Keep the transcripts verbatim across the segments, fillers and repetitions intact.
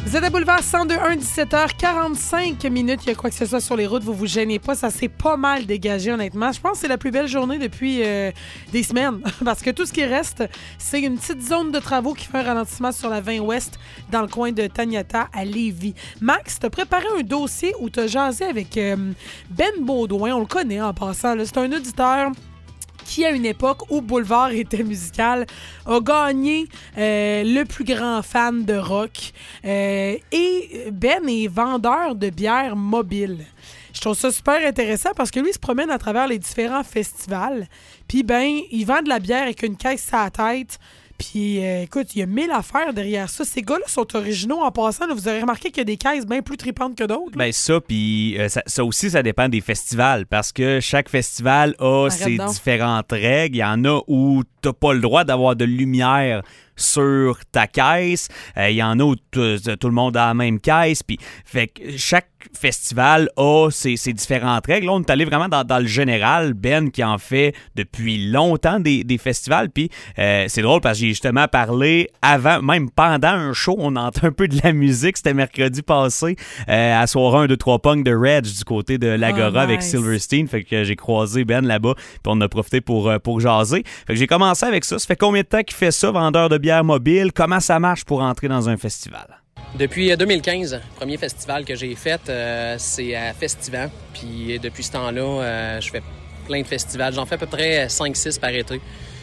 Vous êtes à Boulevard cent deux un, dix-sept heures quarante-cinq minutes. Il y a quoi que ce soit sur les routes, vous vous gênez pas. Ça s'est pas mal dégagé, honnêtement. Je pense que c'est la plus belle journée depuis euh, des semaines. Parce que tout ce qui reste, c'est une petite zone de travaux qui fait un ralentissement sur la vingt ouest dans le coin de Taniata à Lévis. Max, t'as préparé un dossier où t'as jasé avec euh, Ben Baudouin. On le connaît en passant. Là. C'est un auditeur qui, à une époque où Boulevard était musical, a gagné euh, le plus grand fan de rock. Euh, et Ben est vendeur de bière mobile. Je trouve ça super intéressant parce que lui, il se promène à travers les différents festivals. Puis, ben, il vend de la bière avec une caisse à la tête. Puis, euh, écoute, il y a mille affaires derrière ça. Ces gars-là sont originaux en passant. Là, vous avez remarqué qu'il y a des caisses bien plus tripantes que d'autres. Bien, ça, puis euh, ça, ça aussi, ça dépend des festivals parce que chaque festival a Arrête ses donc. différentes règles. Il y en a où t'as pas le droit d'avoir de lumière sur ta caisse. Il euh, y en a où t- tout le monde a la même caisse. Puis, fait que chaque festival a ses, ses différentes règles. Là, on est allé vraiment dans, dans le général. Ben qui en fait depuis longtemps des, des festivals. Puis, euh, c'est drôle parce que j'ai justement parlé avant, même pendant un show, on entend un peu de la musique. C'était mercredi passé euh, à soirée un, deux, trois punk de Reg du côté de l'Agora Oh, avec nice. Silverstein. Fait que j'ai croisé Ben là-bas. Puis, on a profité pour, euh, pour jaser. Fait que j'ai commencé avec ça. Ça fait combien de temps qu'il fait ça, vendeur de bière mobile? Comment ça marche pour entrer dans un festival? Depuis deux mille quinze, le premier festival que j'ai fait, euh, c'est à Festivant. Puis depuis ce temps-là, euh, je fais plein de festivals. J'en fais à peu près cinq six par été.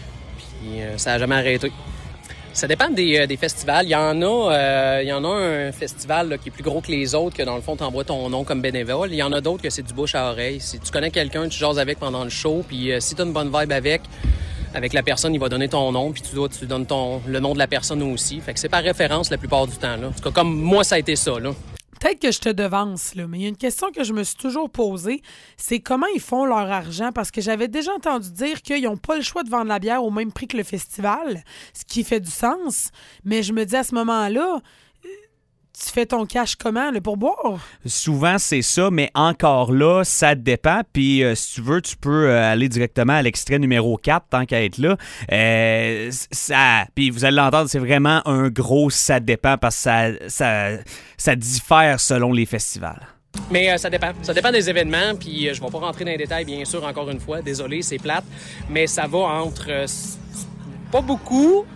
Puis euh, ça n'a jamais arrêté. Ça dépend des, euh, des festivals. Il y en a, euh, il y en a un festival là, qui est plus gros que les autres, que dans le fond, tu envoies ton nom comme bénévole. Il y en a d'autres que c'est du bouche à oreille. Si tu connais quelqu'un, tu jases avec pendant le show. Puis euh, si tu as une bonne vibe avec... Avec la personne, il va donner ton nom, puis tu dois, tu donnes ton, le nom de la personne aussi. Fait que c'est par référence la plupart du temps. Là. En tout cas, comme moi, ça a été ça. Là. Peut-être que je te devance, là, mais il y a une question que je me suis toujours posée, c'est comment ils font leur argent, parce que j'avais déjà entendu dire qu'ils n'ont pas le choix de vendre la bière au même prix que le festival, ce qui fait du sens, mais je me dis à ce moment-là, tu fais ton cash comment, là, pour boire? Souvent, c'est ça, mais encore là, ça dépend. Puis, euh, si tu veux, tu peux euh, aller directement à l'extrait numéro quatre, tant qu'à être là. Euh, ça, puis, vous allez l'entendre, c'est vraiment un gros ça dépend parce que ça, ça, ça diffère selon les festivals. Mais euh, ça dépend. Ça dépend des événements, puis euh, je ne vais pas rentrer dans les détails, bien sûr, encore une fois. Désolé, c'est plate. Mais ça va entre euh, pas beaucoup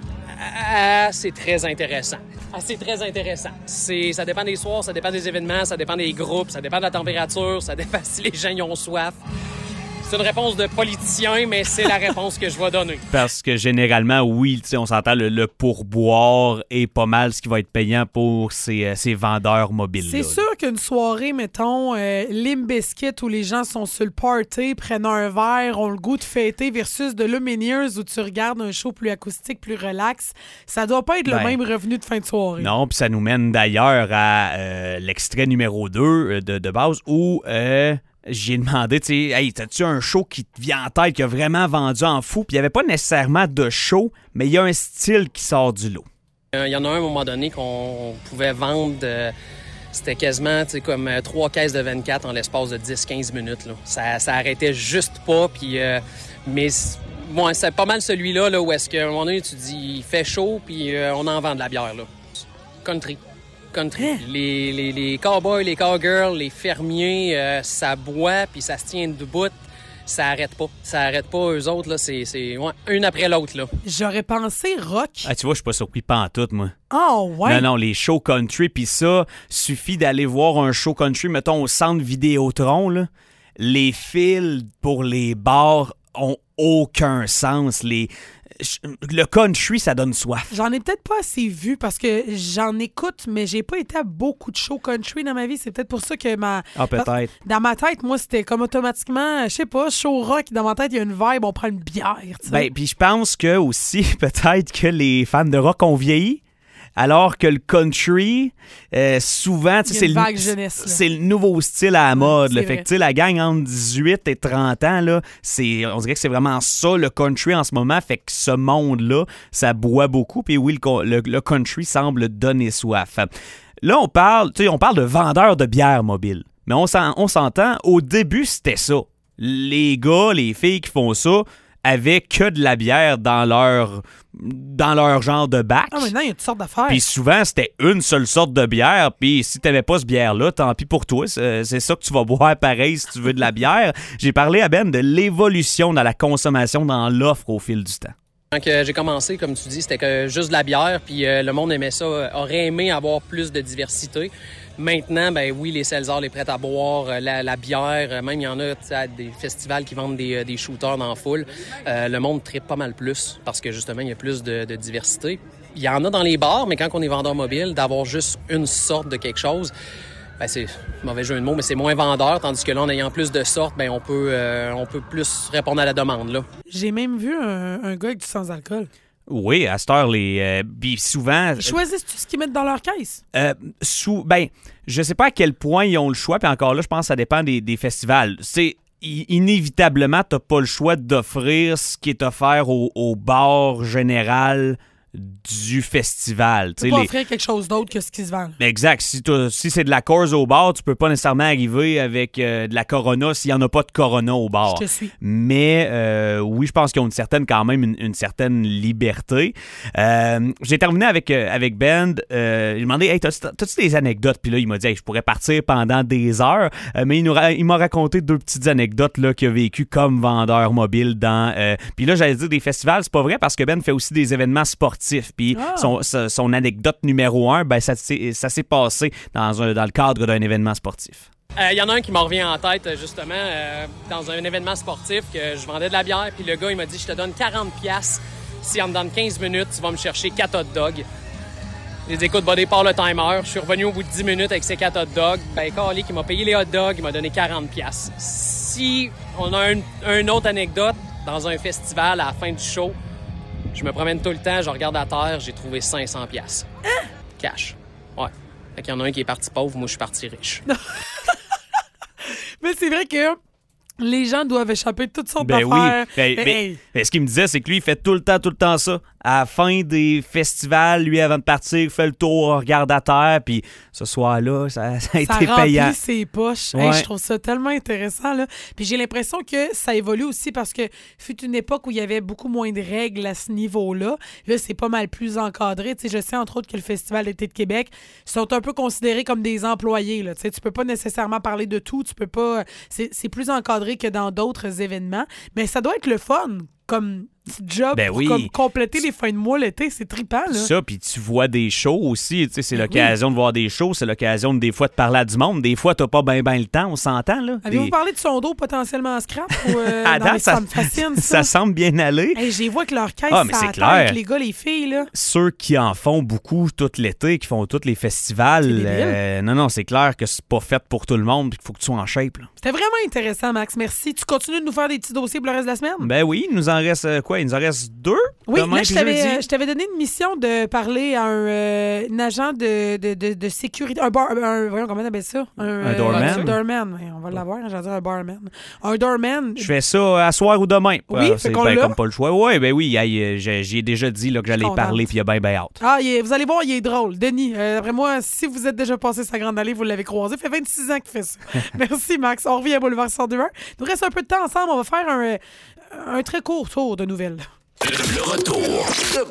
à c'est très intéressant. Ah, c'est très intéressant. C'est, ça dépend des soirs, ça dépend des événements, ça dépend des groupes, ça dépend de la température, ça dépend si les gens y ont soif. C'est une réponse de politicien, mais c'est la réponse que je vais donner. Parce que généralement, oui, on s'entend, le, le pourboire est pas mal ce qui va être payant pour ces, euh, ces vendeurs mobiles-là. C'est sûr qu'une soirée, mettons, euh, Limp Bizkit où les gens sont sur le party, prennent un verre, ont le goût de fêter versus de Lumineers où tu regardes un show plus acoustique, plus relax, ça doit pas être Ben, le même revenu de fin de soirée. Non, puis ça nous mène d'ailleurs à euh, l'extrait numéro deux de, de base où... Euh, j'ai demandé, tu sais, hey, t'as-tu un show qui te vient en tête, qui a vraiment vendu en fou? Puis il n'y avait pas nécessairement de show, mais il y a un style qui sort du lot. Il euh, y en a un à un moment donné qu'on pouvait vendre, euh, c'était quasiment comme euh, trois caisses de vingt-quatre en l'espace de dix quinze minutes. Là. Ça, ça arrêtait juste pas. Puis, euh, mais bon, c'est pas mal celui-là là, où est-ce qu'à un moment donné, tu dis, il fait chaud, puis euh, on en vend de la bière. Là. Country. Country. Hein? Les, les, les cowboys, les cowgirls, les fermiers, euh, ça boit puis ça se tient debout. Ça arrête pas. Ça arrête pas. Eux autres, là, c'est, c'est ouais, une après l'autre. Là. J'aurais pensé rock. Ah, tu vois, je suis pas surpris pantoute, moi. Oh, ouais. Non, non, les shows country, puis ça, suffit d'aller voir un show country, mettons, au centre Vidéotron, là. Les fils pour les bars ont aucun sens. Les... Le country, ça donne soif. J'en ai peut-être pas assez vu parce que j'en écoute, mais j'ai pas été à beaucoup de shows country dans ma vie. C'est peut-être pour ça que ma... Ah, peut-être. Dans ma tête, moi, c'était comme automatiquement, je sais pas, show rock. Dans ma tête, il y a une vibe, on prend une bière, tu sais. Ben, puis je pense que aussi, peut-être que les fans de rock ont vieilli. Alors que le country, euh, souvent, tu sais, c'est, une le- vague jeunesse, là. c'est le nouveau style à la mode. là. c'est Fait vrai. que, tu sais, la gang entre dix-huit et trente ans, là, c'est, on dirait que c'est vraiment ça, le country en ce moment. Fait que ce monde-là, ça boit beaucoup. Puis oui, le, co- le- le country semble donner soif. Là, on parle, tu sais, on parle de vendeurs de bière mobile. Mais on, s'en- on s'entend, au début, c'était ça. Les gars, les filles qui font ça, avaient que de la bière dans leur dans leur genre de bac. Ah, maintenant, il y a toutes sortes d'affaires. Puis souvent, c'était une seule sorte de bière. Puis si t'avais pas ce bière-là, tant pis pour toi. C'est, c'est ça que tu vas boire pareil si tu veux de la bière. J'ai parlé à Ben de l'évolution dans la consommation, dans l'offre au fil du temps. Quand j'ai commencé, comme tu dis, c'était que juste de la bière, puis euh, le monde aimait ça, euh, aurait aimé avoir plus de diversité. Maintenant, ben oui, les seltzers, les prêts à boire, euh, la, la bière, euh, même il y en a à des festivals qui vendent des, des shooters dans la foule. Euh, le monde trippe pas mal plus parce que justement, il y a plus de, de diversité. Il y en a dans les bars, mais quand on est vendeur mobile, d'avoir juste une sorte de quelque chose, ben c'est mauvais jeu de mots, mais c'est moins vendeur, tandis que là, en ayant plus de sortes, ben on peut, euh, on peut plus répondre à la demande, là. J'ai même vu un, un gars avec du sans-alcool. Oui, à cette heure, les, euh, puis souvent... Ils choisissent tout ce qu'ils mettent dans leur caisse. Euh, sous, ben, je sais pas à quel point ils ont le choix, puis encore là, je pense que ça dépend des, des festivals. C'est inévitablement, t'as pas le choix d'offrir ce qui est offert au, au bar général du festival. Tu peux pas les... offrir quelque chose d'autre que ce qui se vend. Exact. Si, si c'est de la Coors au bar, tu peux pas nécessairement arriver avec euh, de la Corona s'il y en a pas de Corona au bar. Je te suis. Mais euh, oui, je pense qu'ils ont une certaine, quand même, une, une certaine liberté. Euh, j'ai terminé avec, euh, avec Ben. Euh, il m'a demandé, hey, t'as-tu, t'as-tu des anecdotes? Puis là, il m'a dit, hey, je pourrais partir pendant des heures. Euh, mais il, nous, il m'a raconté deux petites anecdotes là, qu'il a vécues comme vendeur mobile dans... Euh, puis là, j'allais dire des festivals, c'est pas vrai parce que Ben fait aussi des événements sportifs. Puis ah. son, son anecdote numéro un, ben ça, ça s'est passé dans, un, dans le cadre d'un événement sportif. Il euh, y en a un qui m'en revient en tête, justement, euh, dans un événement sportif que je vendais de la bière. Puis le gars, il m'a dit, je te donne quarante piastres si en dedans de quinze minutes, tu vas me chercher quatre hot dogs. J'ai dit, écoute, va départ le timer. Je suis revenu au bout de dix minutes avec ces quatre hot dogs. Ben, Carly, qui m'a payé les hot dogs, il m'a donné quarante piastres. Si on a une un autre anecdote, dans un festival à la fin du show, je me promène tout le temps, je regarde à terre, j'ai trouvé cinq cents piastres. Hein? Cash. Ouais. Fait qu'il y en a un qui est parti pauvre, moi je suis parti riche. Mais c'est vrai que les gens doivent échapper de toutes sortes ben d'affaires. Oui. Ben, mais, ben, hey. ben, ce qu'il me disait, c'est que lui, il fait tout le temps, tout le temps ça. À la fin des festivals, lui, avant de partir, il fait le tour, regarde à terre, puis ce soir-là, ça, ça a ça été payant. Ça remplit ses poches. Ouais. Hey, je trouve ça tellement intéressant. Là. Puis j'ai l'impression que ça évolue aussi parce que fut une époque où il y avait beaucoup moins de règles à ce niveau-là. Là, c'est pas mal plus encadré. Tu sais, je sais, entre autres, que le Festival d'été de Québec sont un peu considérés comme des employés. Là. Tu sais, tu peux pas nécessairement parler de tout. Tu peux pas... C'est, c'est plus encadré que dans d'autres événements. Mais ça doit être le fun, comme job ben pour oui. comme compléter les fins de mois l'été, c'est trippant là. Ça, puis tu vois des shows aussi, tu sais, c'est ben l'occasion oui. de voir des shows, c'est l'occasion de, des fois de parler à du monde, des fois t'as pas bien ben le temps, on s'entend là. Avez-vous des... parlé de son dos potentiellement scrap ou euh, à date, ça, ça me fascine ça. Ça semble bien aller. Hey, j'ai vu que leur caisse ah, mais c'est clair. Les gars, les filles là. Ceux qui en font beaucoup tout l'été, qui font tous les festivals, euh, non non, c'est clair que c'est pas fait pour tout le monde, puis qu'il faut que tu sois en shape là. C'était vraiment intéressant, Max. Merci. Tu continues de nous faire des petits dossiers pour le reste de la semaine? Ben oui, il nous en reste euh, quoi? Il nous en reste deux? Oui, là, je t'avais, euh, je t'avais donné une mission de parler à un, euh, un agent de, de, de, de sécurité. Un bar... Un, voyons, comment on appelle ça? Un, un doorman? Euh, un doorman. Oui, on va l'avoir, j'allais dire un barman. Un doorman. Je fais ça à soir ou demain. Oui, euh, c'est ben, comme pas le choix. Oui, ben oui, j'y ai déjà dit là, que j'allais parler, puis il y a bien, bien hâte. Ah, est, vous allez voir, il est drôle. Denis, euh, après moi, si vous êtes déjà passé sa grande allée, vous l'avez croisé. Ça fait vingt-six ans qu'il fait ça. Merci, Max. On revient à Boulevard cent deux un. Il nous reste un peu de temps ensemble. On va faire un, un très court tour de nouvelles. Le retour